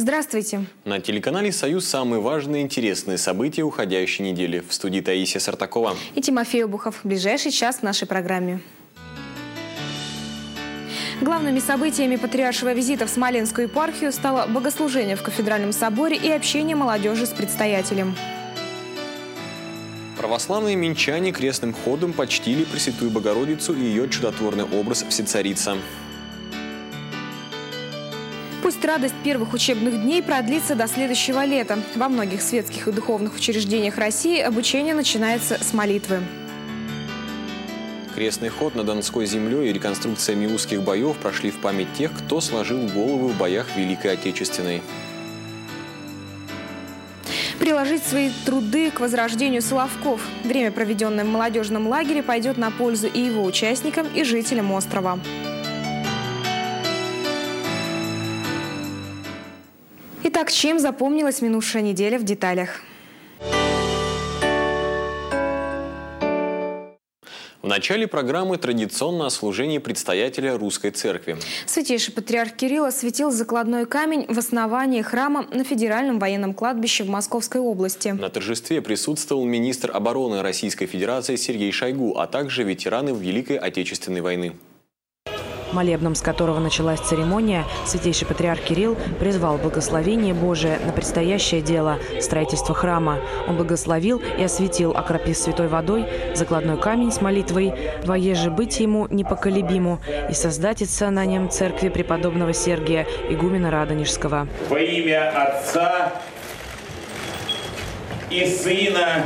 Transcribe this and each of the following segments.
Здравствуйте! На телеканале «Союз» самые важные и интересные события уходящей недели. В студии Таисия Сартакова и Тимофей Обухов. В ближайший час в нашей программе. Главными событиями патриаршего визита в Смоленскую епархию стало богослужение в кафедральном соборе и общение молодежи с предстоятелем. Православные минчане крестным ходом почтили Пресвятую Богородицу и ее чудотворный образ Всецарица. Пусть радость первых учебных дней продлится до следующего лета. Во многих светских и духовных учреждениях России обучение начинается с молитвы. Крестный ход над Донской землей и реконструкция Миусских боев прошли в память тех, кто сложил головы в боях Великой Отечественной. Приложить свои труды к возрождению Соловков. Время, проведенное в молодежном лагере, пойдет на пользу и его участникам, и жителям острова. Итак, чем запомнилась минувшая неделя в деталях? В начале программы традиционно о служении предстоятеля Русской Церкви. Святейший патриарх Кирилл осветил закладной камень в основании храма на Федеральном военном кладбище в Московской области. На торжестве присутствовал министр обороны Российской Федерации Сергей Шойгу, а также ветераны Великой Отечественной войны. Молебном, с которого началась церемония, святейший патриарх Кирилл призвал благословение Божие на предстоящее дело – строительство храма. Он благословил и осветил, окропив святой водой, закладной камень с молитвой «Твое быть ему непоколебиму» и создатится на нем церкви преподобного Сергия, игумена Радонежского. Во имя Отца и Сына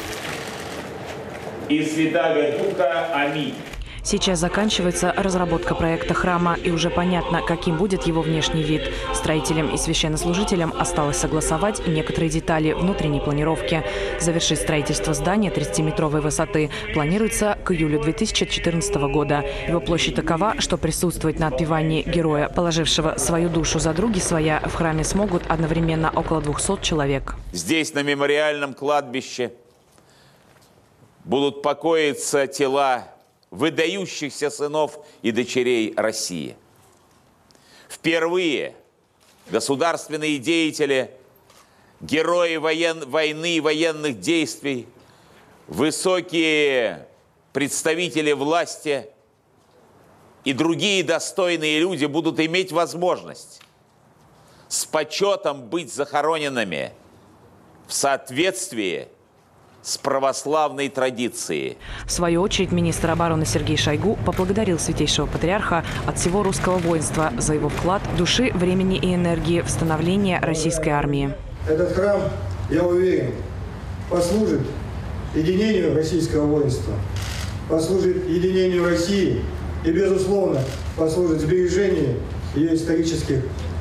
и Святаго Духа. Аминь. Сейчас заканчивается разработка проекта храма, и уже понятно, каким будет его внешний вид. Строителям и священнослужителям осталось согласовать некоторые детали внутренней планировки. Завершить строительство здания 30-метровой высоты планируется к июлю 2014 года. Его площадь такова, что присутствовать на отпевании героя, положившего свою душу за други своя, в храме смогут одновременно около 200 человек. Здесь, на мемориальном кладбище, будут покоиться тела выдающихся сынов и дочерей России. Впервые государственные деятели, герои войны и военных действий, высокие представители власти и другие достойные люди будут иметь возможность с почетом быть захороненными в соответствии с православной традицией. В свою очередь министр обороны Сергей Шойгу поблагодарил святейшего патриарха от всего русского воинства за его вклад души, времени и энергии в становление российской армии. Этот храм, я уверен, послужит единению российского воинства, послужит единению России и, безусловно, послужит сбережению ее исторических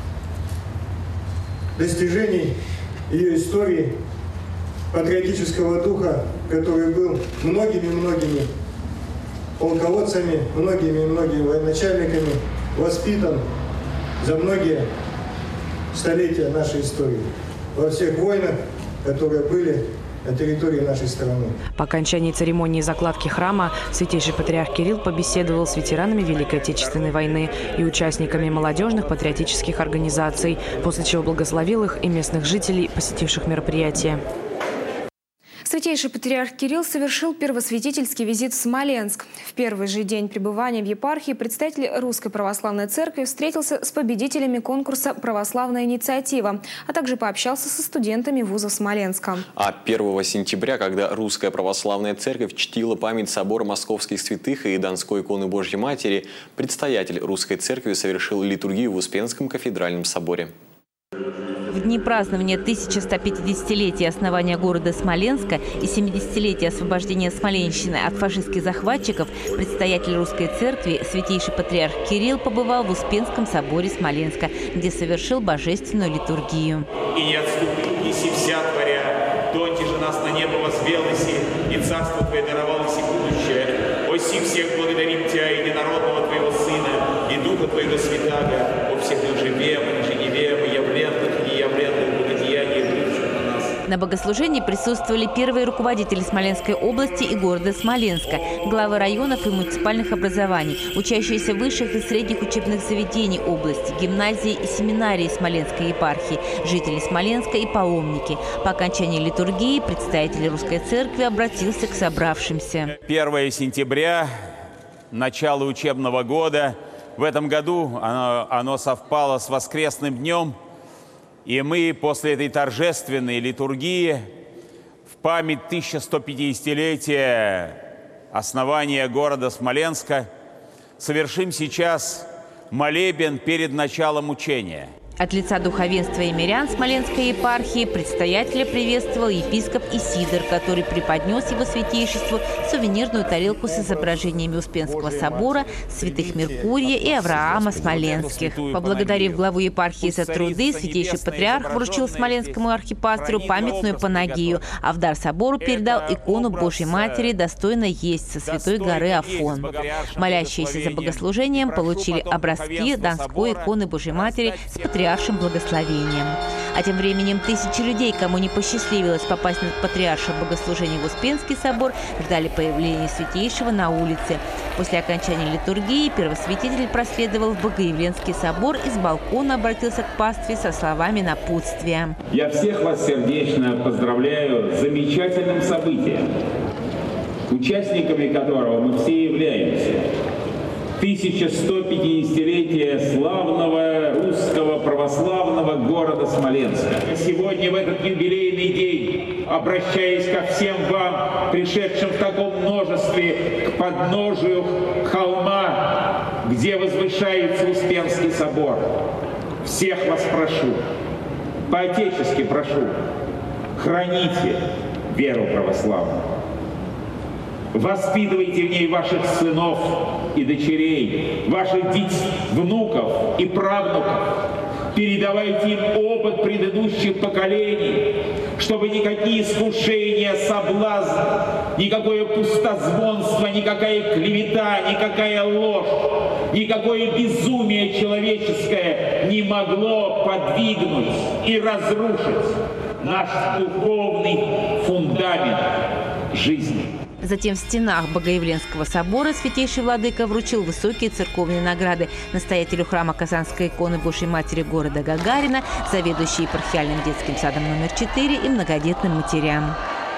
достижений, ее истории, патриотического духа, который был многими-многими полководцами, многими-многими военачальниками воспитан за многие столетия нашей истории во всех войнах, которые были на территории нашей страны. По окончании церемонии закладки храма святейший патриарх Кирилл побеседовал с ветеранами Великой Отечественной войны и участниками молодежных патриотических организаций, после чего благословил их и местных жителей, посетивших мероприятие. Святейший патриарх Кирилл совершил первосвятительский визит в Смоленск. В первый же день пребывания в епархии представитель Русской Православной Церкви встретился с победителями конкурса «Православная инициатива», а также пообщался со студентами вузов Смоленска. А 1 сентября, когда Русская Православная Церковь чтила память собора Московских святых и Донской иконы Божьей Матери, предстоятель Русской Церкви совершил литургию в Успенском кафедральном соборе. В дни празднования 1150-летия основания города Смоленска и 70-летия освобождения Смоленщины от фашистских захватчиков предстоятель Русской Церкви, святейший патриарх Кирилл, побывал в Успенском соборе Смоленска, где совершил божественную литургию. «И не отступи, еси вся творя, доньте же нас на небо возвелоси, и царство Твое даровалось и будущее. Оси всех благодарим Тебя, единородного Твоего Сына, и Духа Твоего Святаго, о всех живем, и не живем, и явленных, и неявленных благодеяний, идущих на нас». На богослужении присутствовали первые руководители Смоленской области и города Смоленска, главы районов и муниципальных образований, учащиеся высших и средних учебных заведений области, гимназии и семинарии Смоленской епархии, жители Смоленска и паломники. По окончании литургии представитель Русской Церкви обратился к собравшимся. 1 сентября, начало учебного года. В этом году оно совпало с воскресным днем. И мы после этой торжественной литургии в память 1150-летия основания города Смоленска совершим сейчас молебен перед началом учения. От лица духовенства и мирян Смоленской епархии предстоятеля приветствовал епископ Исидор, который преподнес его святейшеству сувенирную тарелку с изображениями Успенского собора, святых Меркурия и Авраама Смоленских. Поблагодарив главу епархии за труды, святейший патриарх вручил смоленскому архипастору памятную панагию, а в дар собору передал икону Божьей Матери, достойно есть со святой горы Афон. Молящиеся за богослужением получили образки Донской иконы Божьей Матери с патриаршим благословением. А тем временем тысячи людей, кому не посчастливилось попасть на патриаршее богослужение в Успенский собор, ждали появления святейшего на улице. После окончания литургии первосвятитель проследовал в Богоявленский собор и с балкона обратился к пастве со словами напутствия. Я всех вас сердечно поздравляю с замечательным событием, участниками которого мы все являемся. 1150-летие славного русского православного города Смоленска. Сегодня, в этот юбилейный день, обращаясь ко всем вам, пришедшим в таком множестве к подножию холма, где возвышается Успенский собор, всех вас прошу, по-отечески прошу, храните веру православную. Воспитывайте в ней ваших сынов и дочерей, ваших внуков и правнуков. Передавайте им опыт предыдущих поколений, чтобы никакие искушения, соблазн, никакое пустозвонство, никакая клевета, никакая ложь, никакое безумие человеческое не могло подвигнуть и разрушить наш духовный фундамент жизни. Затем в стенах Богоявленского собора святейший владыка вручил высокие церковные награды настоятелю храма Казанской иконы Божьей Матери города Гагарина, заведующей епархиальным детским садом номер 4 и многодетным матерям.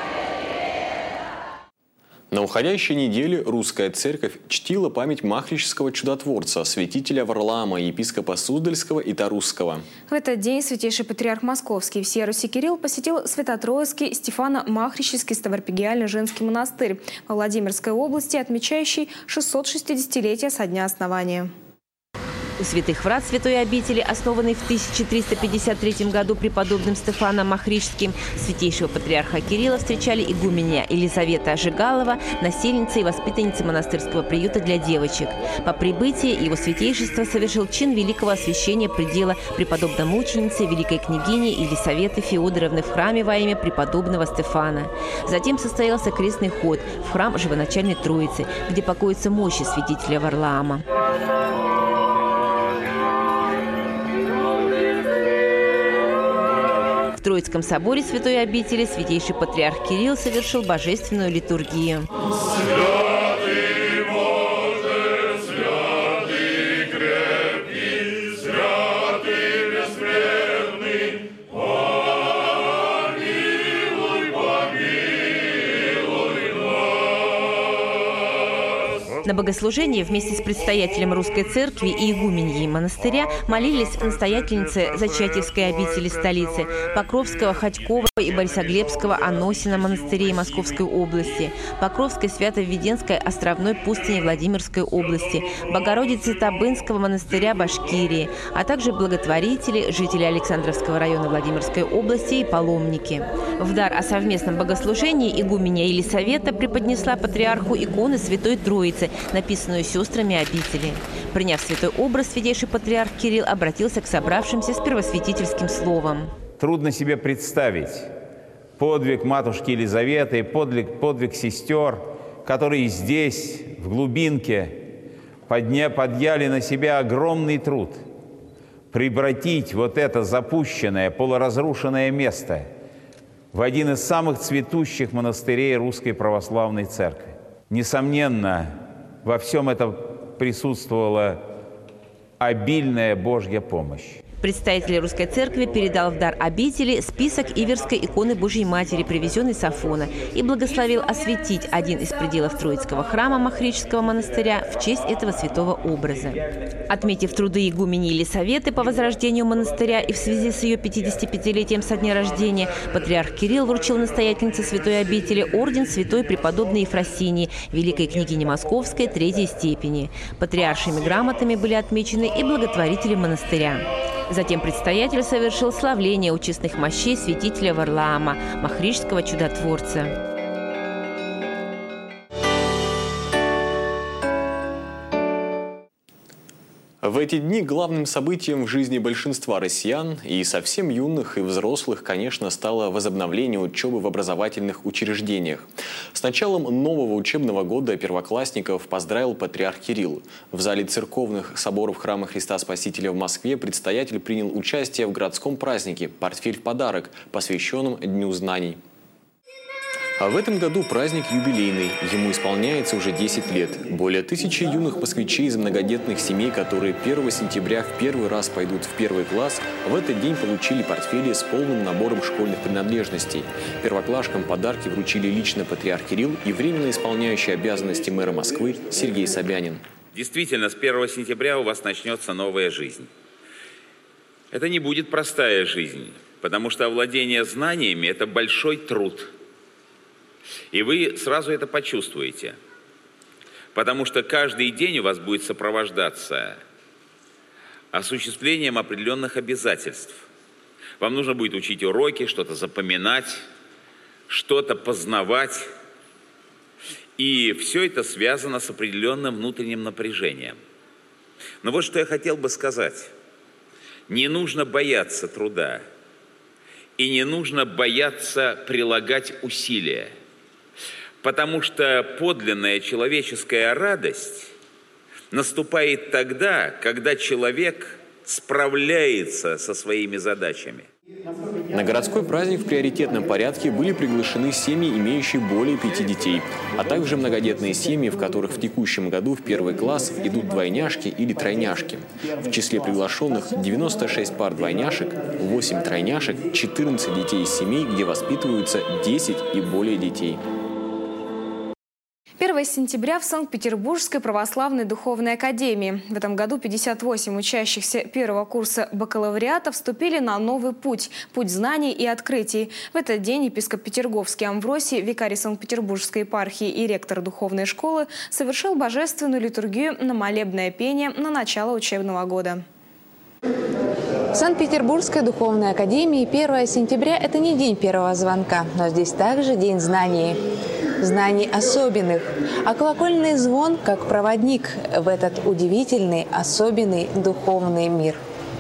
На уходящей неделе Русская Церковь чтила память махрического чудотворца, святителя Варлаама, епископа Суздальского и Тарусского. В этот день святейший патриарх Московский всея Руси Кирилл посетил Свято-Троицкий Стефано-Махрический Ставропигиальный женский монастырь во Владимирской области, отмечающий 660-летие со дня основания. У святых врат святой обители, основанной в 1353 году преподобным Стефаном Махрическим, святейшего патриарха Кирилла встречали игуменья Елизавета Ожигалова, насельница и воспитанница монастырского приюта для девочек. По прибытии его святейшество совершил чин великого освящения предела преподобно-мученицы великой княгини Елисаветы Феодоровны в храме во имя преподобного Стефана. Затем состоялся крестный ход в храм Живоначальной Троицы, где покоятся мощи святителя Варлаама. В Троицком соборе святой обители святейший патриарх Кирилл совершил божественную литургию. На богослужении вместе с предстоятелем Русской Церкви и игуменьей монастыря молились настоятельницы Зачатьевской обители столицы, Покровского, Ходькова и Борисоглебского Аносина монастырей Московской области, Покровской, Свято-Введенской островной пустыни Владимирской области, Богородицы Табынского монастыря Башкирии, а также благотворители, жители Александровского района Владимирской области и паломники. В дар о совместном богослужении игуменья Елисавета преподнесла патриарху иконы Святой Троицы, написанную сестрами обители. Приняв святой образ, святейший патриарх Кирилл обратился к собравшимся с первосвятительским словом. Трудно себе представить подвиг матушки Елизаветы, подвиг сестер, которые здесь, в глубинке, подняли на себя огромный труд. Превратить вот это запущенное, полуразрушенное место в один из самых цветущих монастырей Русской Православной Церкви. Несомненно, во всем этом присутствовала обильная Божья помощь. Представитель Русской Церкви передал в дар обители список Иверской иконы Божьей Матери, привезенной с Афона, и благословил осветить один из пределов Троицкого храма Махрического монастыря в честь этого святого образа. Отметив труды игумени Елисаветы по возрождению монастыря и в связи с ее 55-летием со дня рождения, патриарх Кирилл вручил настоятельнице святой обители орден святой преподобной Ефросинии, великой княгини Московской третьей степени. Патриаршими грамотами были отмечены и благотворители монастыря. Затем предстоятель совершил славление у честных мощей святителя Варлаама, махрического чудотворца. В эти дни главным событием в жизни большинства россиян, и совсем юных, и взрослых, конечно, стало возобновление учебы в образовательных учреждениях. С началом нового учебного года первоклассников поздравил патриарх Кирилл. В зале церковных соборов Храма Христа Спасителя в Москве предстоятель принял участие в городском празднике «Портфель в подарок», посвященном Дню знаний. А в этом году праздник юбилейный. Ему исполняется уже 10 лет. Более 1000 юных москвичей из многодетных семей, которые 1 сентября в первый раз пойдут в первый класс, в этот день получили портфели с полным набором школьных принадлежностей. Первоклашкам подарки вручили лично патриарх Кирилл и временно исполняющий обязанности мэра Москвы Сергей Собянин. Действительно, с 1 сентября у вас начнется новая жизнь. Это не будет простая жизнь, потому что овладение знаниями – это большой труд. И вы сразу это почувствуете, потому что каждый день у вас будет сопровождаться осуществлением определенных обязательств. Вам нужно будет учить уроки, что-то запоминать, что-то познавать. И все это связано с определенным внутренним напряжением. Но вот что я хотел бы сказать. Не нужно бояться труда и не нужно бояться прилагать усилия. Потому что подлинная человеческая радость наступает тогда, когда человек справляется со своими задачами. На городской праздник в приоритетном порядке были приглашены семьи, имеющие более 5 детей, а также многодетные семьи, в которых в текущем году в первый класс идут двойняшки или тройняшки. В числе приглашенных 96 пар двойняшек, 8 тройняшек, 14 детей из семей, где воспитываются 10 и более детей. 1 сентября в Санкт-Петербургской православной духовной академии. В этом году 58 учащихся первого курса бакалавриата вступили на новый путь – путь знаний и открытий. В этот день епископ Петерговский Амвросий, викарий Санкт-Петербургской епархии и ректор духовной школы совершил божественную литургию на молебное пение на начало учебного года. В Санкт-Петербургской духовной академии 1 сентября – это не день первого звонка, но здесь также день знаний. Знаний особенных, а колокольный звон как проводник в этот удивительный, особенный духовный мир.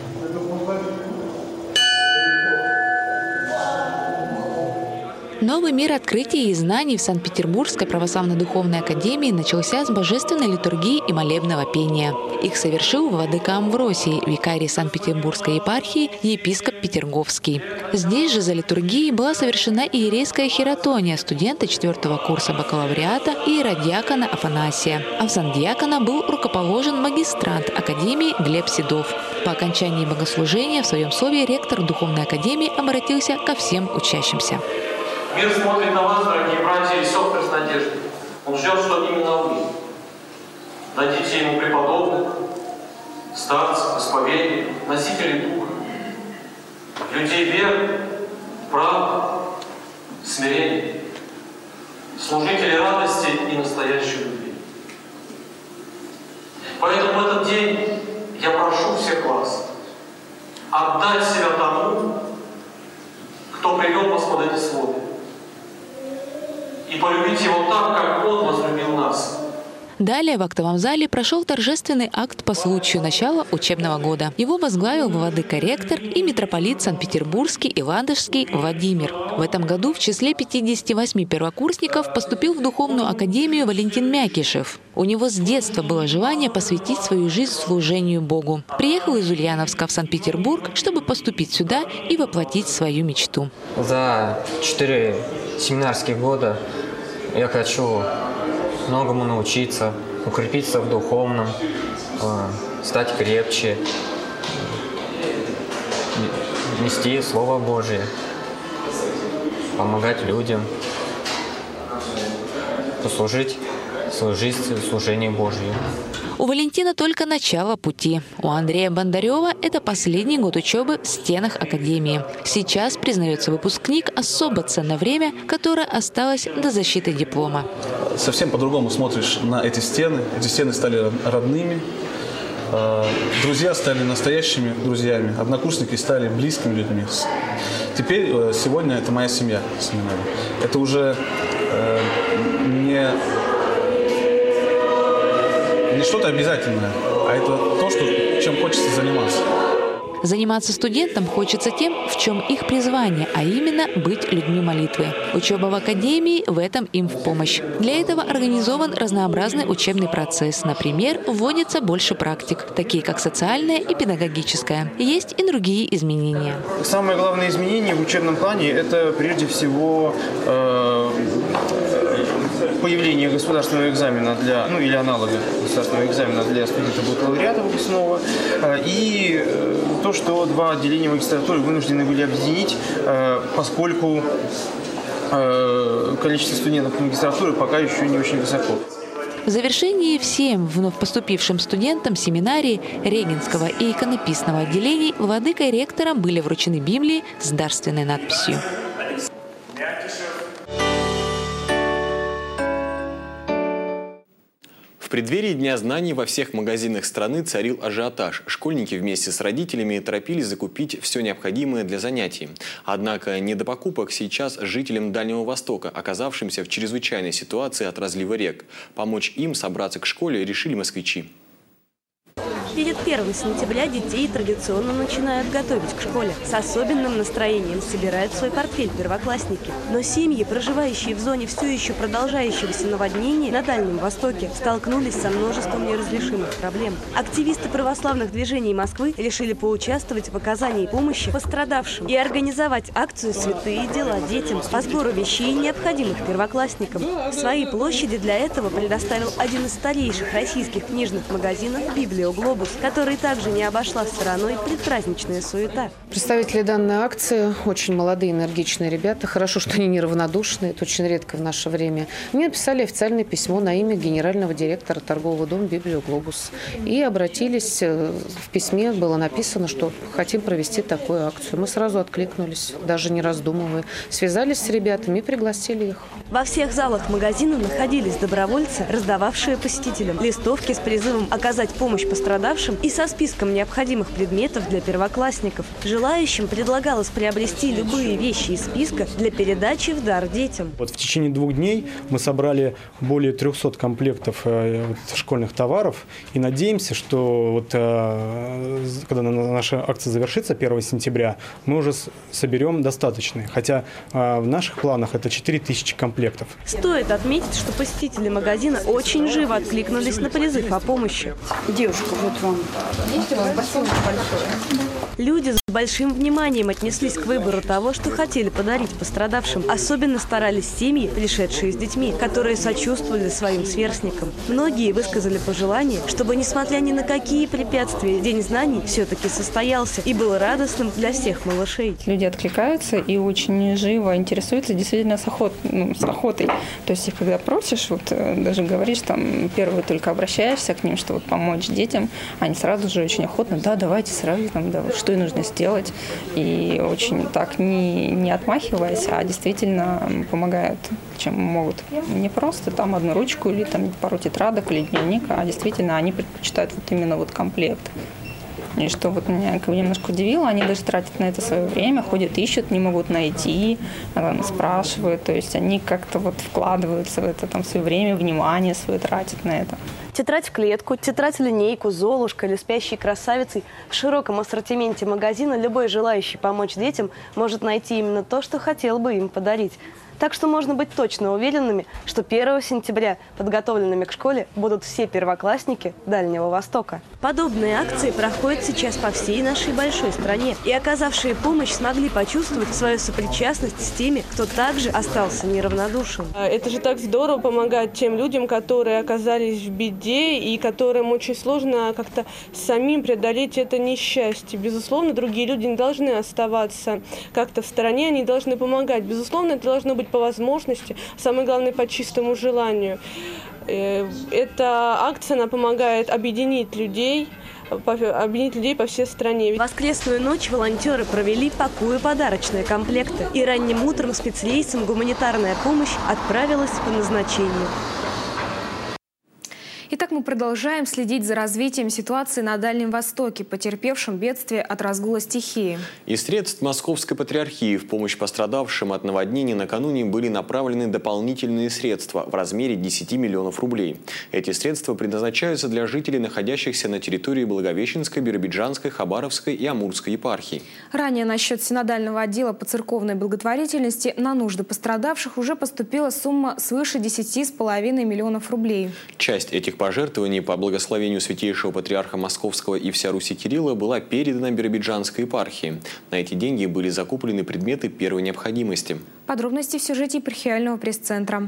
Новый мир открытий и знаний в Санкт-Петербургской православной духовной академии начался с божественной литургии и молебного пения. Их совершил владыка Амвросий, викарий Санкт-Петербургской епархии и епископ Петерговский. Здесь же за литургией была совершена иерейская хиротония студента 4-го курса бакалавриата и иродиакона Афанасия. А в сандиакона был рукоположен магистрант академии Глеб Седов. По окончании богослужения в своем слове ректор духовной академии обратился ко всем учащимся. Мир смотрит на вас, дорогие братья и сестры, с надеждой. Он ждет, что именно вы дадите ему преподобных, старцев, исповедников, носителей духа, людей веры, правды, смирения, служителей радости и настоящей любви. Поэтому в этот день я прошу всех вас отдать себя тому, кто привел вас под эти своды, и полюбить его так, как он возлюбил нас. Далее в актовом зале прошел торжественный акт по случаю начала учебного года. Его возглавил владыка-ректор и митрополит Санкт-Петербургский и Ладожский Владимир. В этом году в числе 58 первокурсников поступил в Духовную академию Валентин Мякишев. У него с детства было желание посвятить свою жизнь служению Богу. Приехал из Ульяновска в Санкт-Петербург, чтобы поступить сюда и воплотить свою мечту. За 4 семинарских года я хочу многому научиться, укрепиться в духовном, стать крепче, нести Слово Божие, помогать людям, послужить свою жизнь служению Божию. У Валентина только начало пути. У Андрея Бондарева это последний год учебы в стенах академии. Сейчас, признается выпускник, особо ценно время, которое осталось до защиты диплома. Совсем по-другому смотришь на эти стены. Эти стены стали родными. Друзья стали настоящими друзьями. Однокурсники стали близкими людьми. Теперь, сегодня это моя семья. Это уже не что-то обязательное, а это то, чем хочется заниматься. Заниматься студентам хочется тем, в чем их призвание, а именно быть людьми молитвы. Учеба в академии в этом им в помощь. Для этого организован разнообразный учебный процесс. Например, вводится больше практик, такие как социальная и педагогическая. Есть и другие изменения. Самое главное изменение в учебном плане – это прежде всего появление государственного экзамена или аналога государственного экзамена для студентов бакалавриата выпускного и то, что два отделения магистратуры вынуждены были объединить, поскольку количество студентов магистратуры пока еще не очень высоко. В завершении всем вновь поступившим студентам семинарии Регенского и иконописного отделений владыкой-ректором были вручены Библии с дарственной надписью. В преддверии Дня знаний во всех магазинах страны царил ажиотаж. Школьники вместе с родителями торопились закупить все необходимое для занятий. Однако не до покупок сейчас жителям Дальнего Востока, оказавшимся в чрезвычайной ситуации от разлива рек. Помочь им собраться к школе решили москвичи. Перед 1 сентября детей традиционно начинают готовить к школе. С особенным настроением собирают свой портфель первоклассники. Но семьи, проживающие в зоне все еще продолжающегося наводнения на Дальнем Востоке, столкнулись со множеством неразрешимых проблем. Активисты православных движений Москвы решили поучаствовать в оказании помощи пострадавшим и организовать акцию «Святые дела детям» по сбору вещей, необходимых первоклассникам. Свои площади для этого предоставил один из старейших российских книжных магазинов «Библиоглобус», который также не обошла стороной предпраздничная суета. Представители данной акции очень молодые, энергичные ребята. Хорошо, что они неравнодушные. Это очень редко в наше время. Мне написали официальное письмо на имя генерального директора торгового дома «Библиоглобус». И обратились, в письме было написано, что хотим провести такую акцию. Мы сразу откликнулись, даже не раздумывая. Связались с ребятами и пригласили их. Во всех залах магазина находились добровольцы, раздававшие посетителям листовки с призывом оказать помощь пострадавшим и со списком необходимых предметов для первоклассников. Желающим предлагалось приобрести любые вещи из списка для передачи в дар детям. В течение 2 дней мы собрали более 300 комплектов школьных товаров и надеемся, что когда наша акция завершится 1 сентября, мы уже соберем достаточные. Хотя в наших планах это 4000 комплектов. Стоит отметить, что посетители магазина очень живо откликнулись на призыв о помощи. Девушка, вот вам. Спасибо большое. Люди с большим вниманием отнеслись к выбору того, что хотели подарить пострадавшим. Особенно старались семьи, пришедшие с детьми, которые сочувствовали своим сверстникам. Многие высказали пожелание, чтобы, несмотря ни на какие препятствия, День знаний все-таки состоялся и был радостным для всех малышей. Люди откликаются и очень живо интересуются действительно с охотой. То есть их когда просишь, даже говоришь, первый только обращаешься к ним, что помочь детям, они сразу же очень охотно, да, давайте сразу, что и нужно сделать. И очень так, не отмахиваясь, а действительно помогают, чем могут. Не просто одну ручку или пару тетрадок или дневник, а действительно они предпочитают именно комплект. И что вот меня немножко удивило, они даже тратят на это свое время, ходят, ищут, не могут найти, спрашивают. То есть они как-то вот вкладываются в это, там, свое время, внимание свое тратят на это. Тетрадь в клетку, тетрадь-линейку, Золушка или Спящей красавицей. В широком ассортименте магазина любой желающий помочь детям может найти именно то, что хотел бы им подарить. Так что можно быть точно уверенными, что 1 сентября подготовленными к школе будут все первоклассники Дальнего Востока. Подобные акции проходят сейчас по всей нашей большой стране. И оказавшие помощь смогли почувствовать свою сопричастность с теми, кто также остался неравнодушен. Это же так здорово помогать тем людям, которые оказались в беде и которым очень сложно как-то самим преодолеть это несчастье. Безусловно, другие люди не должны оставаться как-то в стороне, они должны помогать. Безусловно, это должно быть по возможности, самое главное, по чистому желанию. Эта акция, она помогает объединить людей по всей стране. В воскресную ночь волонтеры провели, пакуя подарочные комплекты. И ранним утром спецрейсом гуманитарная помощь отправилась по назначению. Итак, мы продолжаем следить за развитием ситуации на Дальнем Востоке, потерпевшем бедствие от разгула стихии. Из средств Московской Патриархии в помощь пострадавшим от наводнений накануне были направлены дополнительные средства в размере 10 миллионов рублей. Эти средства предназначаются для жителей, находящихся на территории Благовещенской, Биробиджанской, Хабаровской и Амурской епархий. Ранее на счет Синодального отдела по церковной благотворительности на нужды пострадавших уже поступила сумма свыше 10,5 миллионов рублей. Часть этих пожертвований по благословению святейшего патриарха Московского и вся Руси Кирилла была передана Биробиджанской епархии. На эти деньги были закуплены предметы первой необходимости. Подробности в сюжете епархиального пресс-центра.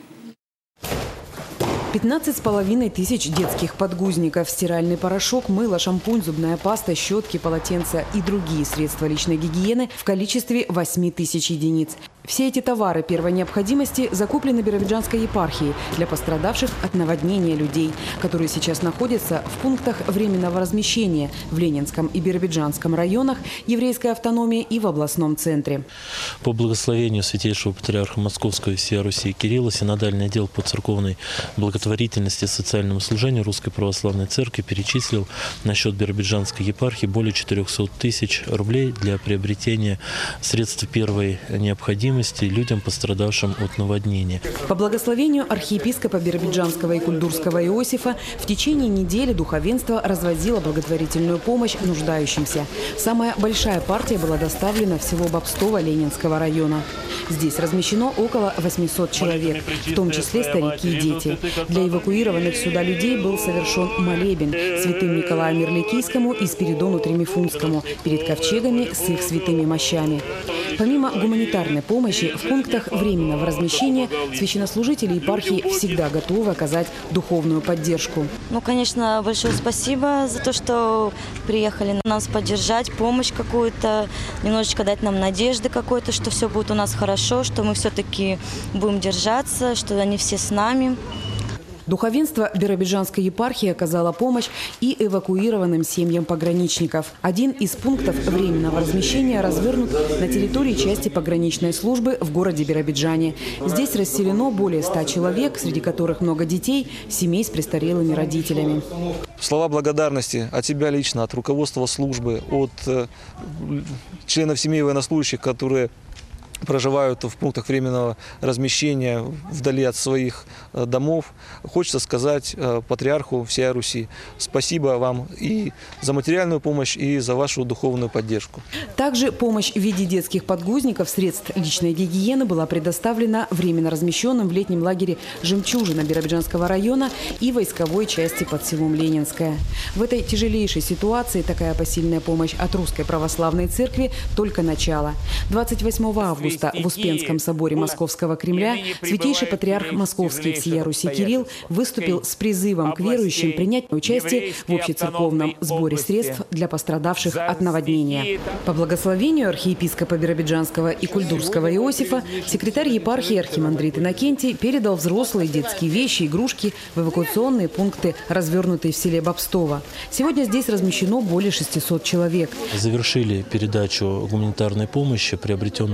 15,5 тысяч детских подгузников, стиральный порошок, мыло, шампунь, зубная паста, щетки, полотенца и другие средства личной гигиены в количестве 8 тысяч единиц. Все эти товары первой необходимости закуплены Биробиджанской епархией для пострадавших от наводнения людей, которые сейчас находятся в пунктах временного размещения в Ленинском и Биробиджанском районах, еврейской автономии и в областном центре. По благословению святейшего патриарха Московского и всея Руси Кирилла Синодальный отдел по церковной благотворительности и социальному служению Русской Православной Церкви перечислил на счет Биробиджанской епархии более 400 тысяч рублей для приобретения средств первой необходимости людям, пострадавшим от наводнения. По благословению архиепископа Биробиджанского и Кульдурского Иосифа в течение недели духовенство развозило благотворительную помощь нуждающимся. Самая большая партия была доставлена в село Бобстово Ленинского района. Здесь размещено около 800 человек, в том числе старики и дети. Для эвакуированных сюда людей был совершен молебен святым Николаю Мирликийскому и Спиридону Тремифунскому перед ковчегами с их святыми мощами. Помимо гуманитарной помощи, в пунктах временного размещения священнослужители епархии всегда готовы оказать духовную поддержку. Конечно, большое спасибо за то, что приехали нас поддержать, помощь какую-то, немножечко дать нам надежды какой-то, что все будет у нас хорошо, что мы все-таки будем держаться, что они все с нами. Духовенство Биробиджанской епархии оказало помощь и эвакуированным семьям пограничников. Один из пунктов временного размещения развернут на территории части пограничной службы в городе Биробиджане. Здесь расселено более 100 человек, среди которых много детей, семей с престарелыми родителями. Слова благодарности от тебя лично, от руководства службы, от членов семей военнослужащих, которые проживают в пунктах временного размещения вдали от своих домов. Хочется сказать патриарху всей Руси спасибо вам и за материальную помощь, и за вашу духовную поддержку. Также помощь в виде детских подгузников, средств личной гигиены была предоставлена временно размещенным в летнем лагере «Жемчужина» Биробиджанского района и войсковой части под селом Ленинское. В этой тяжелейшей ситуации такая посильная помощь от Русской Православной Церкви только начало. 28 августа в Успенском соборе Московского Кремля святейший патриарх Московский и всея Руси Кирилл выступил с призывом к верующим принять участие в общецерковном сборе средств для пострадавших от наводнения. По благословению архиепископа Биробиджанского и Кульдурского Иосифа секретарь епархии архимандрит Иннокентий передал взрослые детские вещи, игрушки в эвакуационные пункты, развернутые в селе Бобстово. Сегодня здесь размещено более 600 человек. Завершили передачу гуманитарной помощи, приобретенной на средства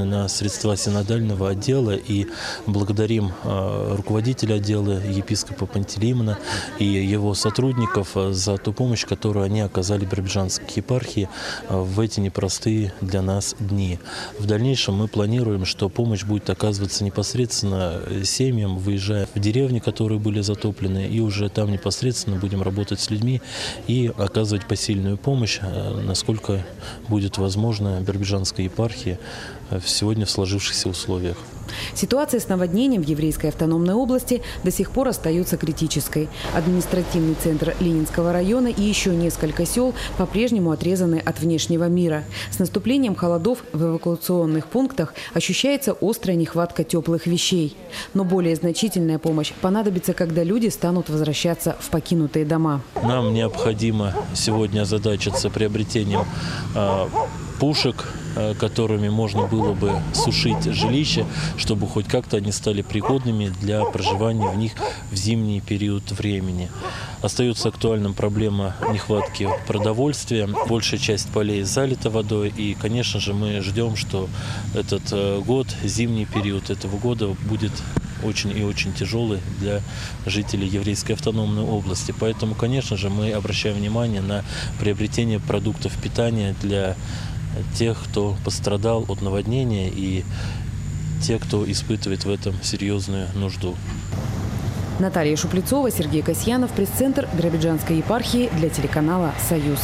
средства синодального отдела и благодарим руководителя отдела епископа Пантелеймона и его сотрудников за ту помощь, которую они оказали Биробиджанской епархии в эти непростые для нас дни. В дальнейшем мы планируем, что помощь будет оказываться непосредственно семьям, выезжая в деревни, которые были затоплены, и уже там непосредственно будем работать с людьми и оказывать посильную помощь, насколько будет возможно Биробиджанской епархии сегодня в сложившихся условиях. Ситуация с наводнением в еврейской автономной области до сих пор остается критической. Административный центр Ленинского района и еще несколько сел по-прежнему отрезаны от внешнего мира. С наступлением холодов в эвакуационных пунктах ощущается острая нехватка теплых вещей. Но более значительная помощь понадобится, когда люди станут возвращаться в покинутые дома. Нам необходимо сегодня озадачиться приобретением пушек, которыми можно было бы сушить жилища, чтобы хоть как-то они стали пригодными для проживания в них в зимний период времени. Остается актуальным проблема нехватки продовольствия. Большая часть полей залита водой, и, конечно же, мы ждем, что этот год, зимний период этого года будет очень и очень тяжелый для жителей еврейской автономной области. Поэтому, конечно же, мы обращаем внимание на приобретение продуктов питания для тех, кто пострадал от наводнения, и те, кто испытывает в этом серьезную нужду. Наталья Шуплецова, Сергей Касьянов, пресс-центр Биробиджанской епархии для телеканала «Союз».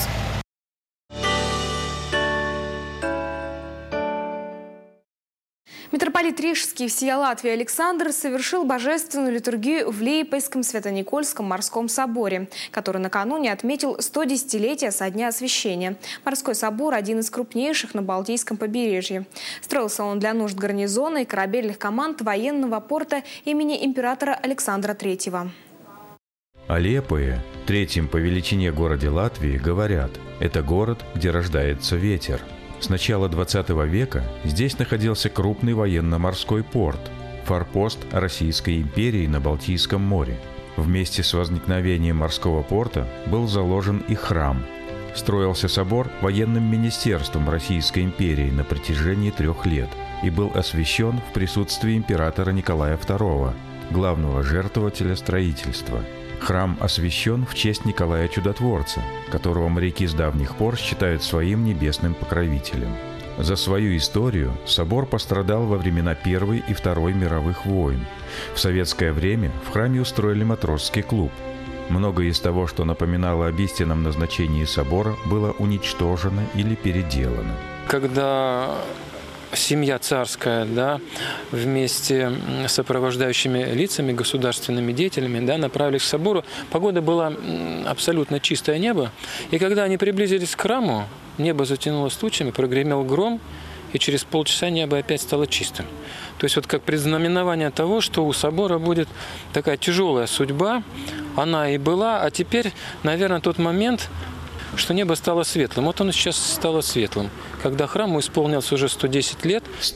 Митрополит Рижский всея Латвии Александр совершил божественную литургию в Лиепойском Свято-Никольском морском соборе, который накануне отметил 110-летие со дня освящения. Морской собор – один из крупнейших на Балтийском побережье. Строился он для нужд гарнизона и корабельных команд военного порта имени императора Александра III. О Лиепое, третьем по величине городе Латвии, говорят – это город, где рождается ветер. С начала 20 века здесь находился крупный военно-морской порт, форпост Российской империи на Балтийском море. Вместе с возникновением морского порта был заложен и храм. Строился собор военным министерством Российской империи на протяжении 3 лет и был освящен в присутствии императора Николая II, главного жертвователя строительства. Храм освящен в честь Николая Чудотворца, которого моряки с давних пор считают своим небесным покровителем. За свою историю собор пострадал во времена Первой и Второй мировых войн. В советское время в храме устроили матросский клуб. Многое из того, что напоминало об истинном назначении собора, было уничтожено или переделано. Когда семья царская, вместе с сопровождающими лицами, государственными деятелями, направились к собору. Погода была абсолютно чистое небо. И когда они приблизились к храму, небо затянулось тучами, прогремел гром, и через полчаса небо опять стало чистым. То есть вот как предзнаменование того, что у собора будет такая тяжелая судьба, она и была, а теперь, наверное, тот момент, что небо стало светлым. Вот оно сейчас стало светлым. Когда храму исполнилось уже 110 лет. С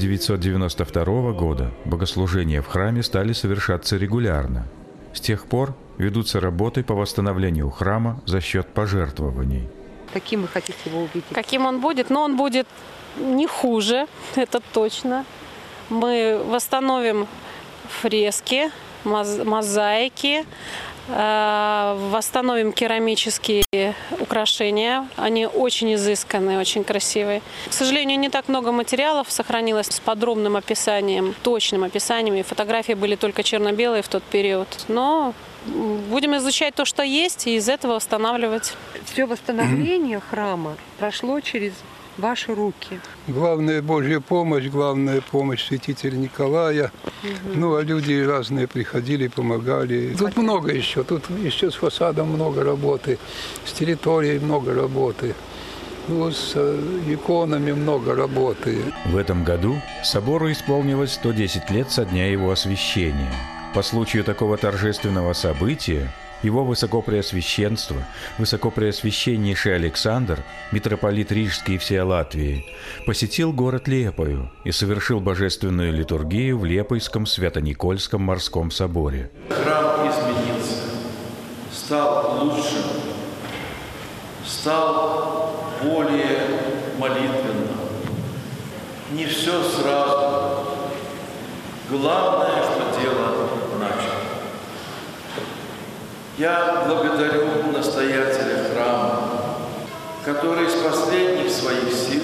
1992 года богослужения в храме стали совершаться регулярно. С тех пор ведутся работы по восстановлению храма за счет пожертвований. Каким вы хотите его увидеть? Каким он будет? Но он будет не хуже, это точно. Мы восстановим фрески, мозаики, восстановим керамические украшения. Они очень изысканные, очень красивые. К сожалению, не так много материалов сохранилось с подробным описанием, точным описанием. И фотографии были только черно-белые в тот период. Но будем изучать то, что есть, и из этого восстанавливать. Все восстановление храма прошло через ваши руки. Главная Божья помощь святителя Николая. А люди разные приходили, помогали. Тут много еще. Тут еще с фасадом много работы, с территорией много работы. С иконами много работы. В этом году собору исполнилось 110 лет со дня его освящения. По случаю такого торжественного события его высокопреосвященство, высокопреосвященнейший Александр, митрополит Рижский всея Латвии, посетил город Лиепою и совершил божественную литургию в Лиепойском Свято-Никольском морском соборе. Храм изменился, стал лучше, стал более молитвенным. Не все сразу. Главное, что дело начато. Я благодарю настоятеля храма, который из последних своих сил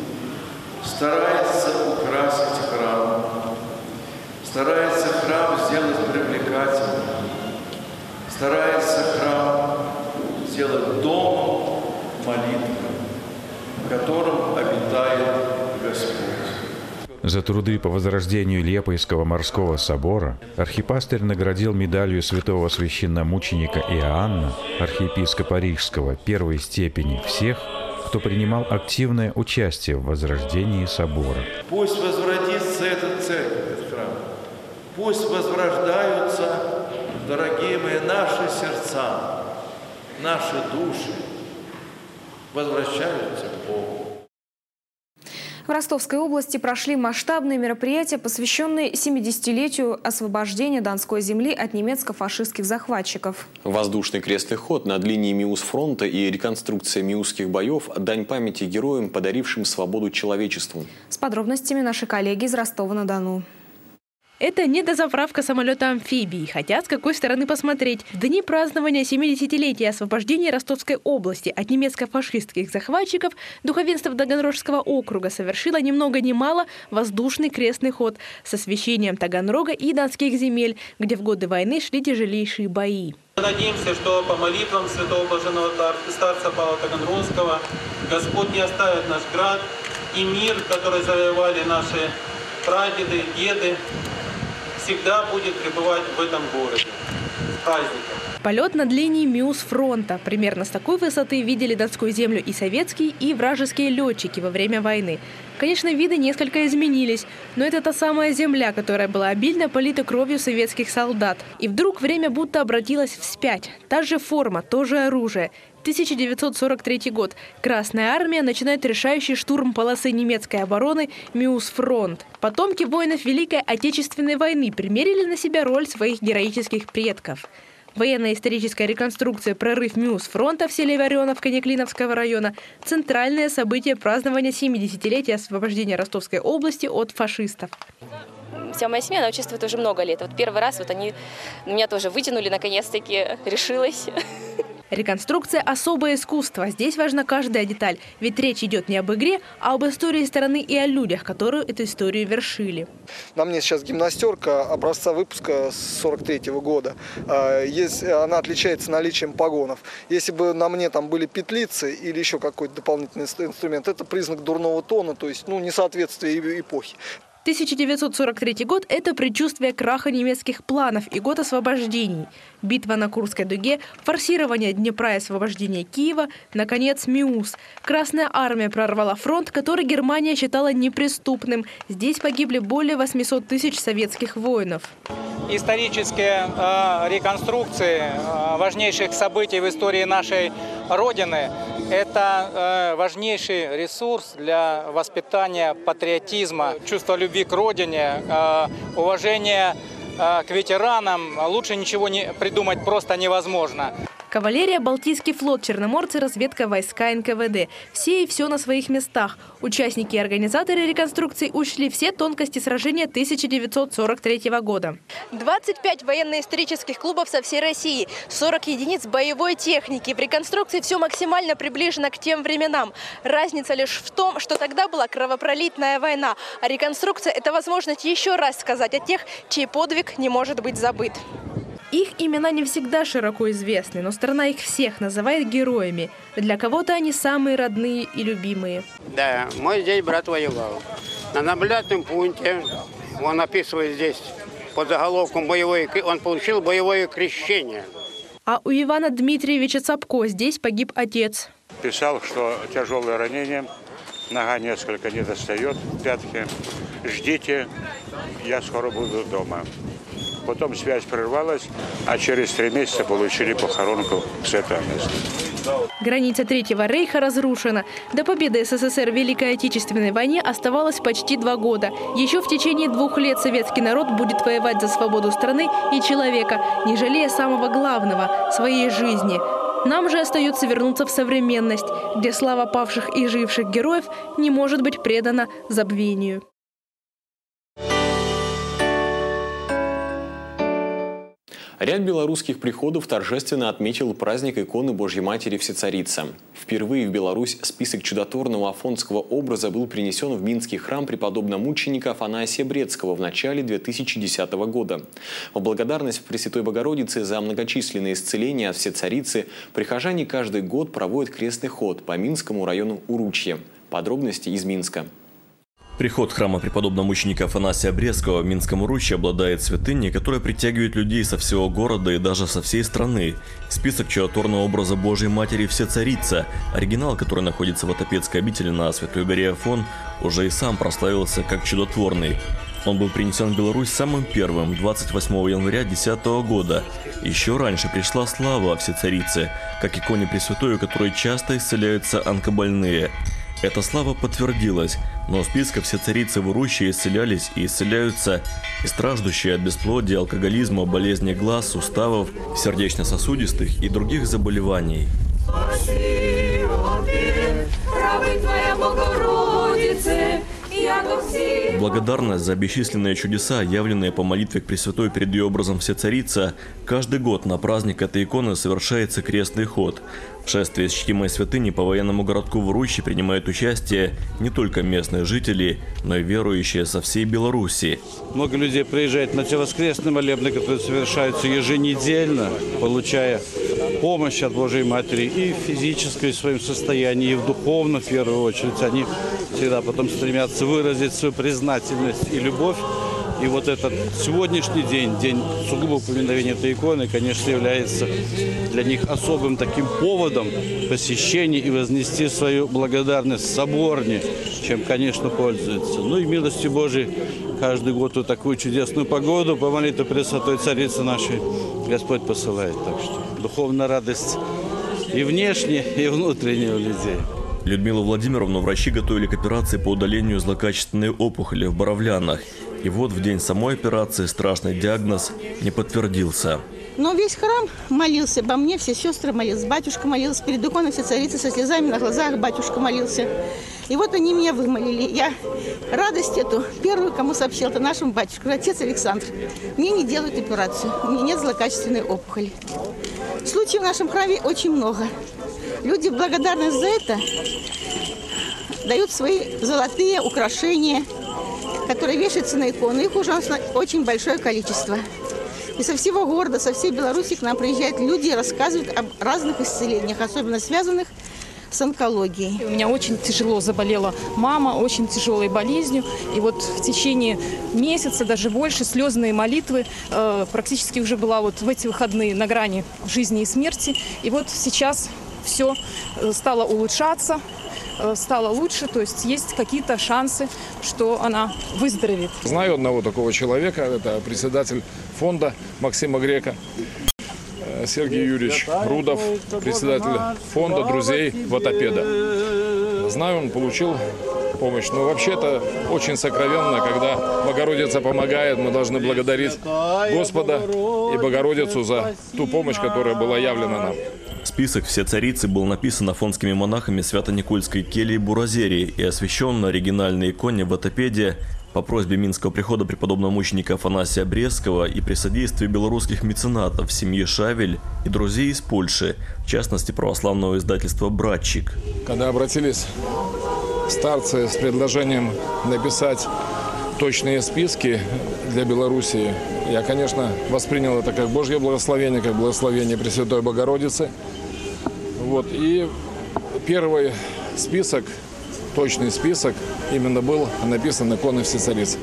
старается украсить храм, старается храм сделать привлекательным, старается храм сделать домом молитвы, в котором обитает Господь. За труды по возрождению Лепойского морского собора архипастырь наградил медалью святого священномученика Иоанна, архиепископа Рижского, первой степени всех, кто принимал активное участие в возрождении собора. Пусть возродится эта церковь, этот храм. Пусть возрождаются, дорогие мои, наши сердца, наши души возвращаются к Богу. В Ростовской области прошли масштабные мероприятия, посвященные 70-летию освобождения Донской земли от немецко-фашистских захватчиков. Воздушный крестный ход над линией Миус-фронта и реконструкция Миусских боев – дань памяти героям, подарившим свободу человечеству. С подробностями наши коллеги из Ростова-на-Дону. Это не дозаправка самолета-амфибии, хотя с какой стороны посмотреть. В дни празднования 70-летия освобождения Ростовской области от немецко-фашистских захватчиков духовенство Таганрожского округа совершило ни много ни мало воздушный крестный ход с освящением Таганрога и Донских земель, где в годы войны шли тяжелейшие бои. Надеемся, что по молитвам святого блаженного старца Павла Таганрогского Господь не оставит наш град и мир, который завоевали наши прадеды, деды, всегда будет пребывать в этом городе. С праздником! Полет над линией Миус-фронта. Примерно с такой высоты видели Донскую землю и советские, и вражеские летчики во время войны. Конечно, виды несколько изменились, но это та самая земля, которая была обильно полита кровью советских солдат. И вдруг время будто обратилось вспять. Та же форма, то же оружие. 1943 год. Красная армия начинает решающий штурм полосы немецкой обороны Миус-фронт. Потомки воинов Великой Отечественной войны примерили на себя роль своих героических предков. Военно-историческая реконструкция «Прорыв Миус-фронта» в селе Вареновка Неклиновского района – центральное событие празднования 70-летия освобождения Ростовской области от фашистов. Вся моя семья, она участвует уже много лет. Вот первый раз они меня тоже вытянули, наконец-таки решилась. Реконструкция – особое искусство. Здесь важна каждая деталь. Ведь речь идет не об игре, а об истории страны и о людях, которые эту историю вершили. На мне сейчас гимнастерка образца выпуска с 43 года. Она отличается наличием погонов. Если бы на мне там были петлицы или еще какой-то дополнительный инструмент, это признак дурного тона, то есть несоответствие эпохи. 1943 год – это предчувствие краха немецких планов и год освобождений. Битва на Курской дуге, форсирование Днепра и освобождение Киева, наконец, Миус. Красная армия прорвала фронт, который Германия считала неприступным. Здесь погибли более 800 тысяч советских воинов. Исторические реконструкции важнейших событий в истории нашей Родины – это важнейший ресурс для воспитания патриотизма, чувства любви к Родине, уважения к ветеранам. Лучше ничего не придумать просто невозможно. Кавалерия, Балтийский флот, Черноморцы, разведка, войска НКВД. Все и все на своих местах. Участники и организаторы реконструкции учли все тонкости сражения 1943 года. 25 военно-исторических клубов со всей России, 40 единиц боевой техники. В реконструкции все максимально приближено к тем временам. Разница лишь в том, что тогда была кровопролитная война. А реконструкция – это возможность еще раз сказать о тех, чей подвиг не может быть забыт. Их имена не всегда широко известны, но страна их всех называет героями. Для кого-то они самые родные и любимые. Да, мой здесь брат воевал. На наблюдательном пункте, он описывает здесь под заголовком он получил боевое крещение. А у Ивана Дмитриевича Цапко здесь погиб отец. Писал, что тяжелое ранение, нога несколько не достает, пятки. Ждите, я скоро буду дома. Потом связь прервалась, а через 3 месяца получили похоронку в святом месте. Граница Третьего рейха разрушена. До победы СССР в Великой Отечественной войне оставалось почти 2 года. Еще в течение 2 лет советский народ будет воевать за свободу страны и человека, не жалея самого главного – своей жизни. Нам же остается вернуться в современность, где слава павших и живших героев не может быть предана забвению. Ряд белорусских приходов торжественно отметил праздник иконы Божьей Матери Всецарица. Впервые в Беларусь список чудотворного афонского образа был принесен в Минский храм преподобно-мученика Афанасия Брецкого в начале 2010 года. В благодарность Пресвятой Богородице за многочисленные исцеления от Всецарицы прихожане каждый год проводят крестный ход по Минскому району Уручье. Подробности из Минска. Приход храма преподобного мученика Афанасия Брецкого в Минском Уручье обладает святыней, которая притягивает людей со всего города и даже со всей страны. Список чудотворного образа Божьей Матери Всецарица, оригинал, который находится в Отопецкой обители на Святой горе Афон, уже и сам прославился как чудотворный. Он был принесен в Беларусь самым первым 28 января 2010 года. Еще раньше пришла слава о Всецарице, как иконе Пресвятой, у которой часто исцеляются онкобольные. Эта слава подтвердилась, но в списках Всецарицы в Уручье исцелялись и исцеляются и страждущие от бесплодия, алкоголизма, болезней глаз, суставов, сердечно-сосудистых и других заболеваний. Благодарность за бесчисленные чудеса, явленные по молитве к Пресвятой перед ее образом Всецарица, каждый год на праздник этой иконы совершается крестный ход. В шествии с чтимой святыни по военному городку в Уручье принимают участие не только местные жители, но и верующие со всей Беларуси. Много людей приезжает на те воскресные молебны, которые совершаются еженедельно, получая помощь от Божьей Матери и в физическом своем состоянии, и в духовном, в первую очередь. Они всегда потом стремятся выразить свою признательность и любовь. И вот этот сегодняшний день, день сугубо упоминовения этой иконы, конечно, является для них особым таким поводом посещения и вознести свою благодарность соборне, чем, конечно, пользуются. Ну и милостью Божией каждый год вот такую чудесную погоду по молитве Пресвятой Царицы нашей Господь посылает. Так что духовная радость и внешняя, и внутренняя у людей. Людмилу Владимировну врачи готовили к операции по удалению злокачественной опухоли в Боровлянах. И вот в день самой операции страшный диагноз не подтвердился. Но весь храм молился обо мне, все сестры молились, батюшка молился, перед иконой Всецарицы со слезами на глазах батюшка молился. И вот они меня вымолили. Я радость эту первую, кому сообщил, это нашему батюшке, отец Александр. Мне не делают операцию, у меня нет злокачественной опухоли. Случаев в нашем храме очень много. Люди в благодарность за это дают свои золотые украшения, которые вешаются на икону. Их уже очень большое количество. И со всего города, со всей Беларуси к нам приезжают люди и рассказывают об разных исцелениях, особенно связанных с онкологией. У меня очень тяжело заболела мама, очень тяжелой болезнью. И вот в течение месяца, даже больше, слезные молитвы практически уже была вот в эти выходные на грани жизни и смерти. И вот сейчас все стало улучшаться, стало лучше, то есть есть какие-то шансы, что она выздоровеет. Знаю одного такого человека, это председатель фонда Максима Грека, Сергей Юрьевич Рудов, председатель фонда друзей Ватопеда. Знаю, он получил помощь. Но вообще это очень сокровенно, когда Богородица помогает, мы должны благодарить Господа и Богородицу за ту помощь, которая была явлена нам. Список Всецарицы был написан афонскими монахами Свято-Никольской кельи Буразерии и освящен на оригинальной иконе в Отопеде по просьбе Минского прихода преподобного мученика Афанасия Брецкого и при содействии белорусских меценатов, семьи Шавель и друзей из Польши, в частности православного издательства «Братчик». Когда обратились старцы с предложением написать точные списки для Белоруссии, я, конечно, воспринял это как Божье благословение, как благословение Пресвятой Богородицы. Вот. И первый список, точный список, именно был написан иконой Всецарицы.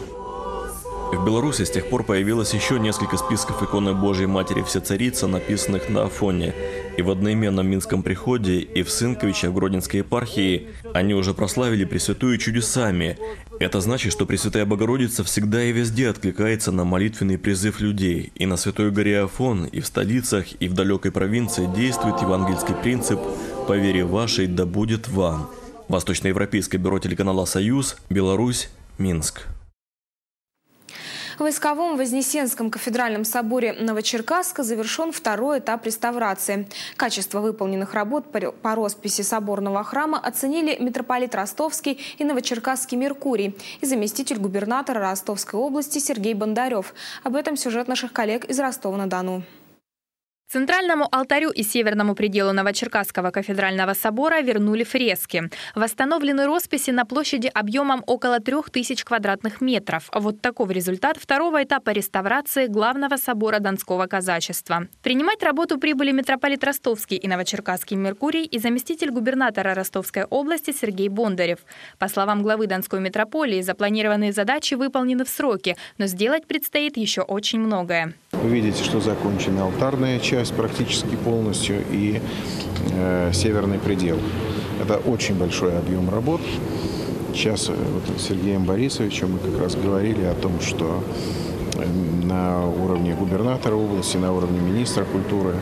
В Беларуси с тех пор появилось еще несколько списков иконы Божьей Матери Всецарицы, написанных на Афоне. И в одноименном Минском приходе, и в Сынковиче, в Гродненской епархии они уже прославили Пресвятую чудесами. Это значит, что Пресвятая Богородица всегда и везде откликается на молитвенный призыв людей. И на Святой горе Афон, и в столицах, и в далекой провинции действует евангельский принцип «По вере вашей да будет вам». Восточноевропейское бюро телеканала «Союз», Беларусь, Минск. В Войсковом Вознесенском кафедральном соборе Новочеркасска завершен второй этап реставрации. Качество выполненных работ по росписи соборного храма оценили митрополит Ростовский и Новочеркасский Меркурий и заместитель губернатора Ростовской области Сергей Бондарев. Об этом сюжет наших коллег из Ростова-на-Дону. Центральному алтарю и северному пределу Новочеркасского кафедрального собора вернули фрески. Восстановлены росписи на площади объемом около 3000 квадратных метров. Вот таков результат второго этапа реставрации главного собора Донского казачества. Принимать работу прибыли митрополит Ростовский и Новочеркасский Меркурий и заместитель губернатора Ростовской области Сергей Бондарев. По словам главы Донской митрополии, запланированные задачи выполнены в сроки, но сделать предстоит еще очень многое. Вы видите, что закончена алтарная часть практически полностью и северный предел. Это очень большой объем работ. Сейчас вот с Сергеем Борисовичем мы как раз говорили о том, что на уровне губернатора области, на уровне министра культуры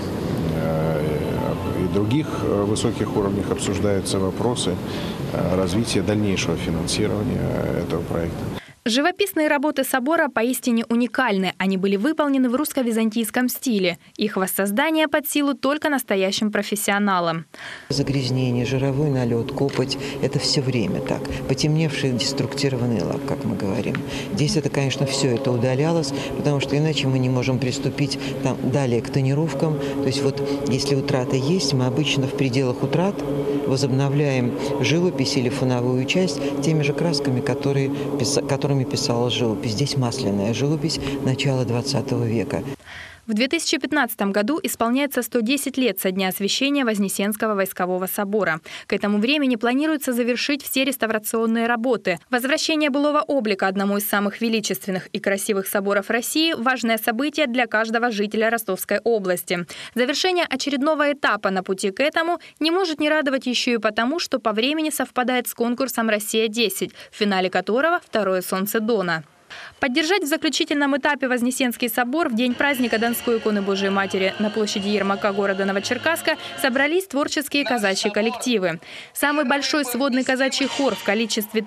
и других высоких уровнях обсуждаются вопросы развития дальнейшего финансирования этого проекта. Живописные работы собора поистине уникальны. Они были выполнены в русско-византийском стиле. Их воссоздание под силу только настоящим профессионалам. Загрязнение, жировой налет, копоть – это все время так. Потемневший деструктированный лак, как мы говорим. Здесь это, конечно, все это удалялось, потому что иначе мы не можем приступить далее к тонировкам. То есть вот если утраты есть, мы обычно в пределах утрат возобновляем живопись или фоновую часть теми же красками, которыми писала живопись. Здесь масляная живопись начала 20 века. В 2015 году исполняется 110 лет со дня освящения Вознесенского войскового собора. К этому времени планируется завершить все реставрационные работы. Возвращение былого облика одному из самых величественных и красивых соборов России – важное событие для каждого жителя Ростовской области. Завершение очередного этапа на пути к этому не может не радовать еще и потому, что по времени совпадает с конкурсом «Россия-10», в финале которого «Второе солнце Дона». Поддержать в заключительном этапе Вознесенский собор в день праздника Донской иконы Божией Матери на площади Ермака города Новочеркасска собрались творческие казачьи коллективы. Самый большой сводный казачий хор в количестве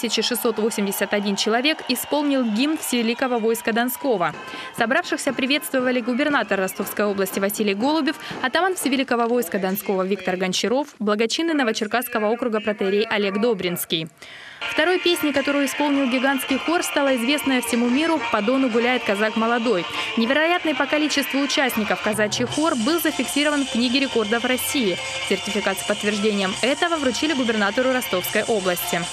3681 человек исполнил гимн Всевеликого войска Донского. Собравшихся приветствовали губернатор Ростовской области Василий Голубев, атаман Всевеликого войска Донского Виктор Гончаров, благочинный Новочеркасского округа протоиерей Олег Добринский. Второй песней, которую исполнил гигантский хор, стала известная всему миру «По Дону гуляет казак молодой». Невероятный по количеству участников казачий хор был зафиксирован в книге рекордов России. Сертификат с подтверждением этого вручили губернатору Ростовской области.